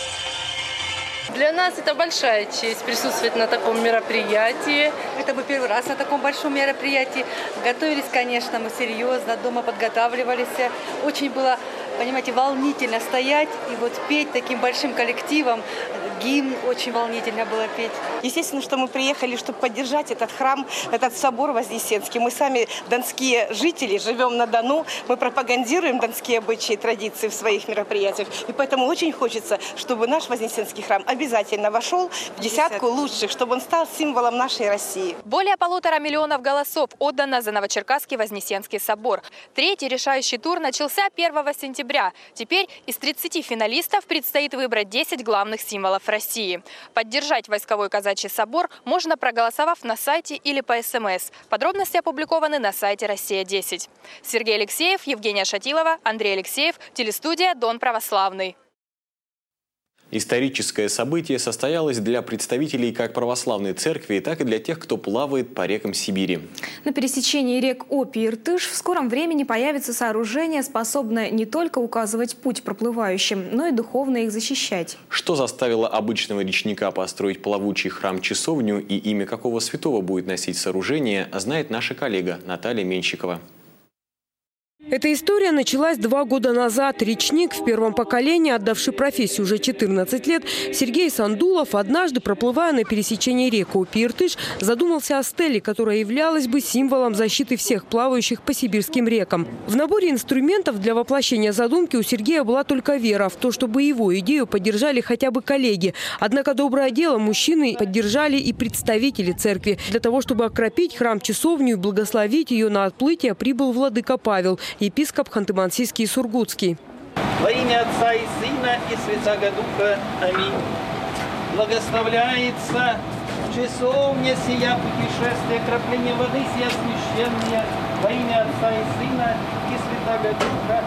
Для нас это большая честь присутствовать на таком мероприятии. Это мы первый раз на таком большом мероприятии. Готовились, конечно, мы серьезно, дома подготавливались. Очень было, понимаете, волнительно стоять и вот петь таким большим коллективом. Гимн очень волнительно было петь. Естественно, что мы приехали, чтобы поддержать этот храм, этот собор Вознесенский. Мы сами донские жители, живем на Дону, мы пропагандируем донские обычаи и традиции в своих мероприятиях. И поэтому очень хочется, чтобы наш Вознесенский храм обязательно вошел в десятку лучших, чтобы он стал символом нашей России. Более 1,5 миллиона голосов отдано за Новочеркасский Вознесенский собор. Третий решающий тур начался 1 сентября. Теперь из 30 финалистов предстоит выбрать 10 главных символов России. Поддержать войсковой казачий собор можно, проголосовав на сайте или по СМС. Подробности опубликованы на сайте «Россия-10». Сергей Алексеев, Евгения Шатилова, Андрей Алексеев, телестудия «Дон Православный». Историческое событие состоялось для представителей как православной церкви, так и для тех, кто плавает по рекам Сибири. На пересечении рек Обь и Иртыш в скором времени появится сооружение, способное не только указывать путь проплывающим, но и духовно их защищать. Что заставило обычного речника построить плавучий храм-часовню и имя какого святого будет носить сооружение, знает наша коллега Наталья Менщикова. Эта история началась 2 года назад. Речник, в первом поколении, отдавший профессию уже 14 лет, Сергей Сандулов, однажды, проплывая на пересечении рек Обь и Иртыш, задумался о стеле, которая являлась бы символом защиты всех плавающих по сибирским рекам. В наборе инструментов для воплощения задумки у Сергея была только вера в то, чтобы его идею поддержали хотя бы коллеги. Однако доброе дело мужчины поддержали и представители церкви. Для того, чтобы окропить храм-часовню и благословить ее на отплытие, прибыл владыка Павел, епископ Ханты-Мансийский и Сургутский. Во имя Отца и Сына и Святаго Духа. Аминь. Благословляется часовня сия путешествие, крапление воды сия священная, во имя Отца и Сына и Святаго Духа.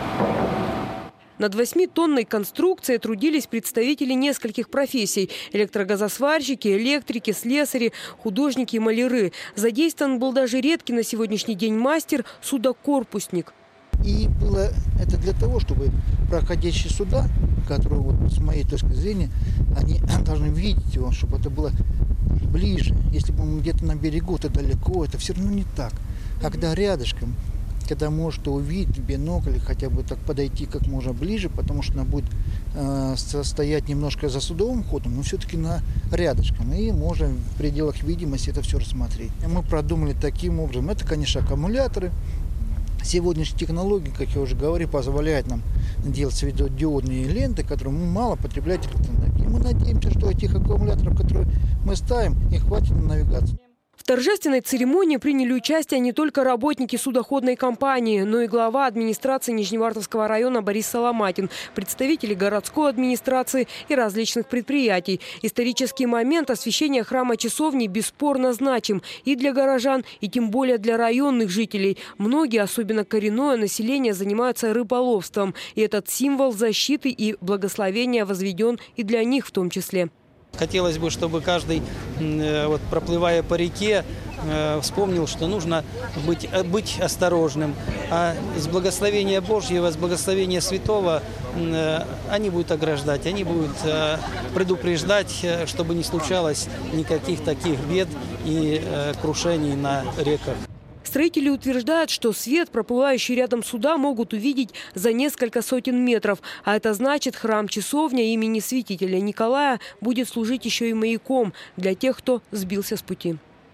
Над 8-тонной конструкцией трудились представители нескольких профессий – электрогазосварщики, электрики, слесари, художники и маляры. Задействован был даже редкий на сегодняшний день мастер – судокорпусник. И было это для того, чтобы проходящие суда, которые, вот, с моей точки зрения, они должны видеть его, чтобы это было ближе. Если бы он где-то на берегу, то далеко, это все равно не так. А когда рядышком, когда может увидеть в бинокль, хотя бы так подойти как можно ближе, потому что она будет стоять немножко за судовым ходом, но все-таки на рядышком. И можно в пределах видимости это все рассмотреть. Мы продумали таким образом. Это, конечно, аккумуляторы. Сегодняшние технологии, как я уже говорил, позволяют нам делать светодиодные ленты, которые мало потребляют электроэнергии. Мы надеемся, что этих аккумуляторов, которые мы ставим, их хватит на навигацию. В торжественной церемонии приняли участие не только работники судоходной компании, но и глава администрации Нижневартовского района Борис Соломатин, представители городской администрации и различных предприятий. Исторический момент освящения храма часовни бесспорно значим и для горожан, и тем более для районных жителей. Многие, особенно коренное население, занимаются рыболовством. И этот символ защиты и благословения возведен и для них в том числе. Хотелось бы, чтобы каждый, вот, проплывая по реке, вспомнил, что нужно быть осторожным. А с благословения Божьего, с благословения Святого они будут ограждать, они будут предупреждать, чтобы не случалось никаких таких бед и крушений на реках. Строители утверждают, что свет, проплывающий рядом суда, могут увидеть за несколько сотен метров. А это значит, храм-часовня имени святителя Николая будет служить еще и маяком для тех, кто сбился с пути.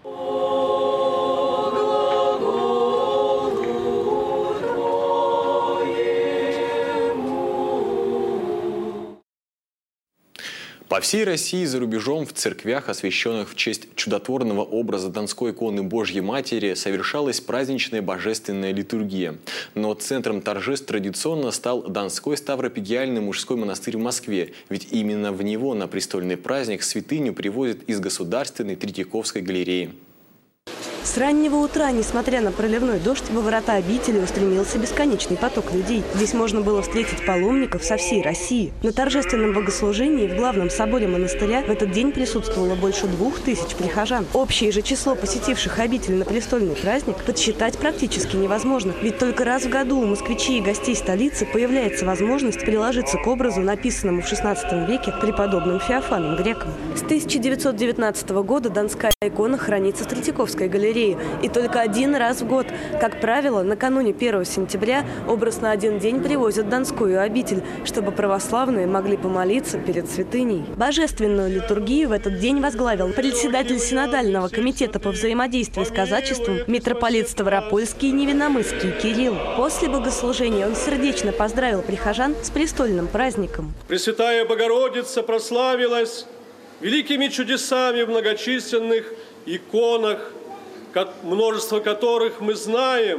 По всей России и за рубежом в церквях, освященных в честь чудотворного образа Донской иконы Божьей Матери, совершалась праздничная божественная литургия. Но центром торжеств традиционно стал Донской Ставропигиальный мужской монастырь в Москве, ведь именно в него на престольный праздник святыню привозят из Государственной Третьяковской галереи. С раннего утра, несмотря на проливной дождь, во врата обители устремился бесконечный поток людей. Здесь можно было встретить паломников со всей России. На торжественном богослужении в главном соборе монастыря в этот день присутствовало больше 2000 прихожан. Общее же число посетивших обитель на престольный праздник подсчитать практически невозможно. Ведь только раз в году у москвичей и гостей столицы появляется возможность приложиться к образу, написанному в XVI веке преподобным Феофаном Греком. С 1919 года Донская икона хранится в Третьяковской галерее. И только один раз в год, как правило, накануне 1 сентября образ на один день привозят в Донскую обитель, чтобы православные могли помолиться перед святыней. Божественную литургию в этот день возглавил председатель Синодального комитета по взаимодействию с казачеством митрополит Ставропольский и Невинномысский Кирилл. После богослужения он сердечно поздравил прихожан с престольным праздником. Пресвятая Богородица прославилась великими чудесами в многочисленных иконах, множество которых мы знаем.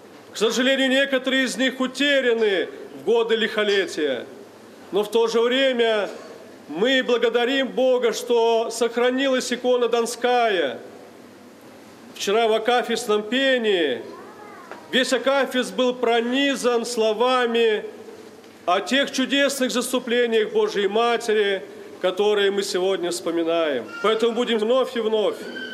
К сожалению, некоторые из них утеряны в годы лихолетия. Но в то же время мы благодарим Бога, что сохранилась икона Донская. Вчера в акафистном пении весь акафист был пронизан словами о тех чудесных заступлениях Божьей Матери, которые мы сегодня вспоминаем. Поэтому будем вновь и вновь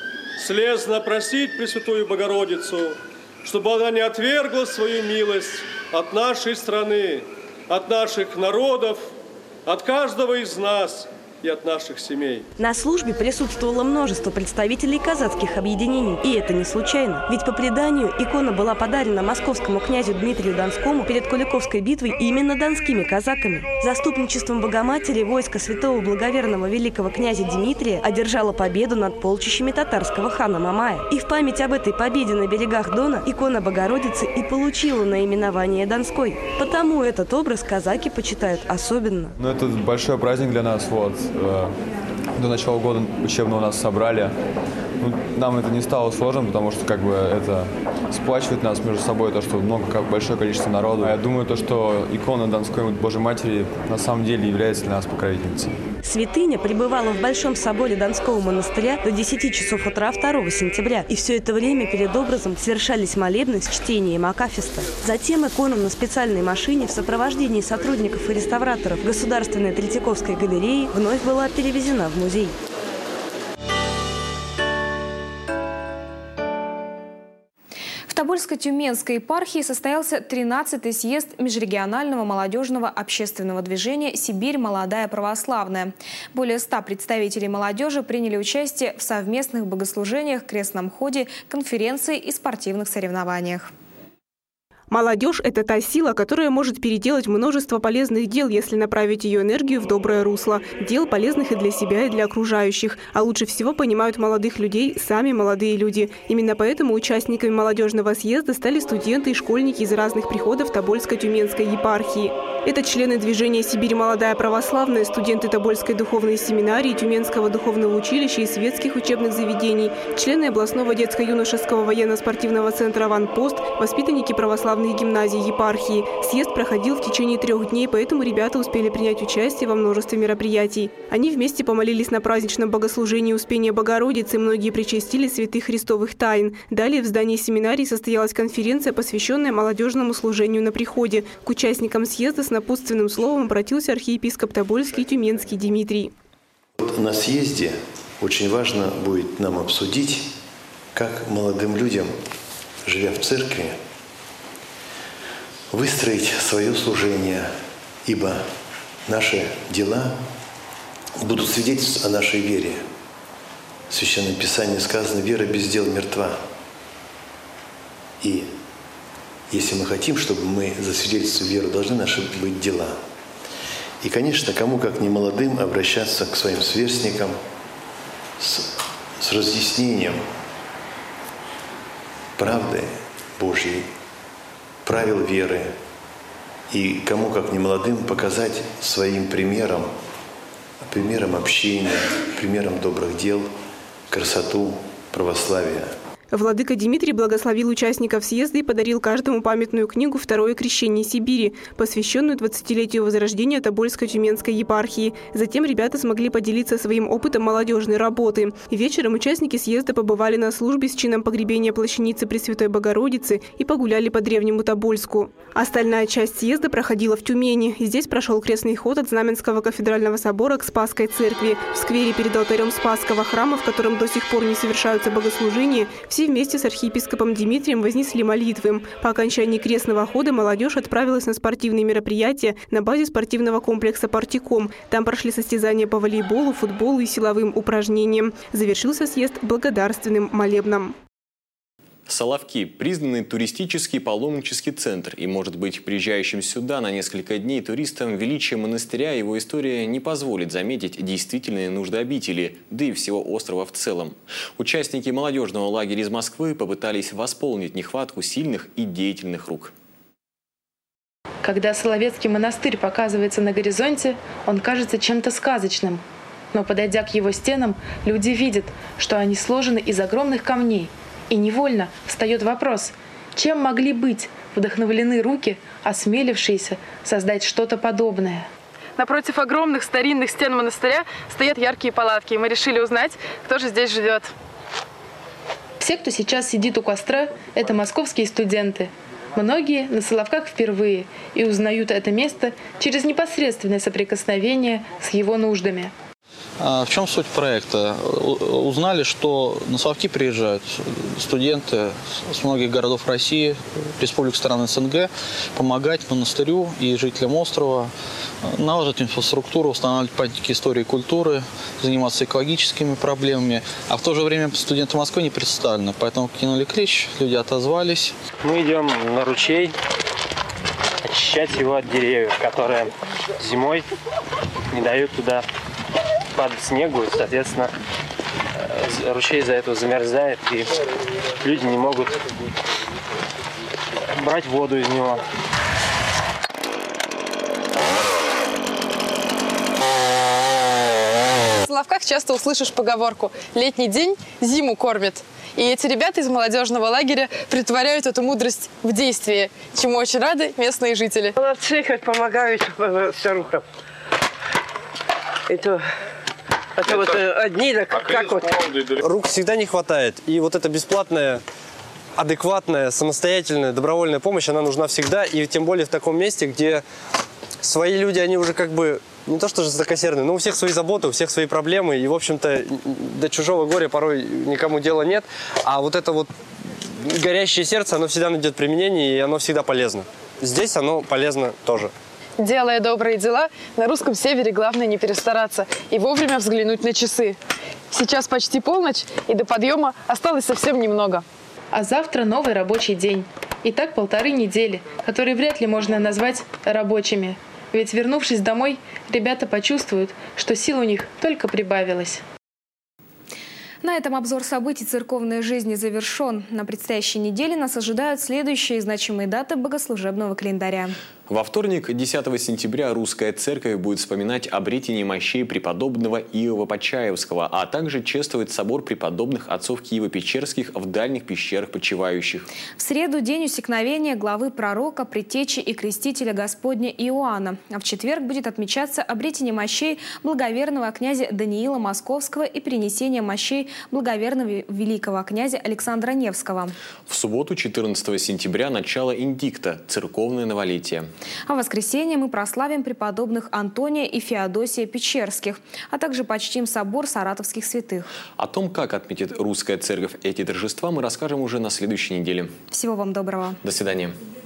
слезно просить Пресвятую Богородицу, чтобы она не отвергла свою милость от нашей страны, от наших народов, от каждого из нас и от наших семей. На службе присутствовало множество представителей казацких объединений. И это не случайно. Ведь по преданию икона была подарена московскому князю Дмитрию Донскому перед Куликовской битвой именно донскими казаками. Заступничеством Богоматери войско святого благоверного великого князя Дмитрия одержало победу над полчищами татарского хана Мамая. И в память об этой победе на берегах Дона икона Богородицы и получила наименование Донской. Потому этот образ казаки почитают особенно. Это большой праздник для нас. До начала года учебного нас собрали. Нам это не стало сложным, потому что это сплачивает нас между собой, то, что большое количество народу. Я думаю, то, что икона Донской Божьей Матери на самом деле является для нас покровительницей. Святыня пребывала в Большом соборе Донского монастыря до 10 часов утра 2 сентября. И все это время перед образом совершались молебны с чтением акафиста. Затем икону на специальной машине в сопровождении сотрудников и реставраторов Государственной Третьяковской галереи вновь была перевезена в музей. В Тобольско-Тюменской епархии состоялся 13-й съезд межрегионального молодежного общественного движения «Сибирь. Молодая православная». Более 100 представителей молодежи приняли участие в совместных богослужениях, крестном ходе, конференции и спортивных соревнованиях. Молодежь – это та сила, которая может переделать множество полезных дел, если направить ее энергию в доброе русло. Дел, полезных и для себя, и для окружающих. А лучше всего понимают молодых людей сами молодые люди. Именно поэтому участниками молодежного съезда стали студенты и школьники из разных приходов Тобольско-Тюменской епархии. Это члены движения «Сибирь. Молодая православная», студенты Тобольской духовной семинарии, Тюменского духовного училища и светских учебных заведений, члены областного детско-юношеского военно-спортивного центра «Аванпост», воспитанники православных гимназий епархии. Съезд проходил в течение 3 дней, поэтому ребята успели принять участие во множестве мероприятий. Они вместе помолились на праздничном богослужении Успения Богородицы, многие причастили святых христовых тайн. Далее в здании семинарии состоялась конференция, посвященная молодежному служению на приходе. К участникам съезда с напутственным словом обратился архиепископ Тобольский и Тюменский Дмитрий. На съезде очень важно будет нам обсудить, как молодым людям, живя в церкви, выстроить свое служение, ибо наши дела будут свидетельствовать о нашей вере. В Священном Писании сказано: «Вера без дел мертва». И если мы хотим, чтобы мы засвидетельствовали веру, должны наши быть дела. И, конечно, кому как не молодым обращаться к своим сверстникам с разъяснением правды Божьей, правил веры. И кому как не молодым показать своим примером общения, примером добрых дел, красоту православия. Владыка Дмитрий благословил участников съезда и подарил каждому памятную книгу «Второе крещение Сибири», посвященную 20-летию возрождения Тобольско-Тюменской епархии. Затем ребята смогли поделиться своим опытом молодежной работы. Вечером участники съезда побывали на службе с чином погребения плащаницы Пресвятой Богородицы и погуляли по древнему Тобольску. Остальная часть съезда проходила в Тюмени. Здесь прошел крестный ход от Знаменского кафедрального собора к Спасской церкви. В сквере перед алтарем Спасского храма, в котором до сих пор не совершаются богослужения, все вместе с архиепископом Дмитрием вознесли молитвы. По окончании крестного хода молодежь отправилась на спортивные мероприятия на базе спортивного комплекса «Партиком». Там прошли состязания по волейболу, футболу и силовым упражнениям. Завершился съезд благодарственным молебном. Соловки – признанный туристический паломнический центр. И, может быть, приезжающим сюда на несколько дней туристам величие монастыря и его история не позволит заметить действительные нужды обители, да и всего острова в целом. Участники молодежного лагеря из Москвы попытались восполнить нехватку сильных и деятельных рук. Когда Соловецкий монастырь показывается на горизонте, он кажется чем-то сказочным. Но, подойдя к его стенам, люди видят, что они сложены из огромных камней. И невольно встает вопрос, чем могли быть вдохновлены руки, осмелившиеся создать что-то подобное. Напротив огромных старинных стен монастыря стоят яркие палатки, и мы решили узнать, кто же здесь живет. Все, кто сейчас сидит у костра, это московские студенты. Многие на Соловках впервые и узнают это место через непосредственное соприкосновение с его нуждами. В чем суть проекта? Узнали, что на Соловки приезжают студенты с многих городов России, республик стран СНГ, помогать монастырю и жителям острова, наладить инфраструктуру, устанавливать памятники истории и культуры, заниматься экологическими проблемами. А в то же время студенты Москвы не представлены, поэтому кинули клич, люди отозвались. Мы идем на ручей очищать его от деревьев, которые зимой не дают туда падать снегу, и, соответственно, ручей из-за этого замерзает, и люди не могут брать воду из него. Соловках часто услышишь поговорку «летний день зиму кормит». И эти ребята из молодежного лагеря притворяют эту мудрость в действие, чему очень рады местные жители. Молодцы, хоть помогают старухам. Это вот одни, как вот. Рук всегда не хватает. И вот эта бесплатная, адекватная, самостоятельная, добровольная помощь, она нужна всегда. И тем более в таком месте, где свои люди, они уже как бы не то что жестокосердные, но у всех свои заботы, у всех свои проблемы. И, в общем-то, до чужого горя порой никому дела нет. А вот это вот горящее сердце, оно всегда найдет применение, и оно всегда полезно. Здесь оно полезно тоже. Делая добрые дела, на русском севере главное не перестараться и вовремя взглянуть на часы. Сейчас почти полночь, и до подъема осталось совсем немного. А завтра новый рабочий день. И так 1,5 недели, которые вряд ли можно назвать рабочими. Ведь, вернувшись домой, ребята почувствуют, что сил у них только прибавилось. На этом обзор событий церковной жизни завершен. На предстоящей неделе нас ожидают следующие значимые даты богослужебного календаря. Во вторник, 10 сентября, Русская Церковь будет вспоминать обретение мощей преподобного Иова Почаевского, а также чествовать собор преподобных отцов Киево-Печерских в дальних пещерах почивающих. В среду – день усекновения главы пророка, предтечи и крестителя Господня Иоанна. А в четверг будет отмечаться обретение мощей благоверного князя Даниила Московского и принесение мощей благоверного великого князя Александра Невского. В субботу, 14 сентября, начало индикта – церковное новолетие. А в воскресенье мы прославим преподобных Антония и Феодосия Печерских, а также почтим собор саратовских святых. О том, как отметит Русская Церковь эти торжества, мы расскажем уже на следующей неделе. Всего вам доброго. До свидания.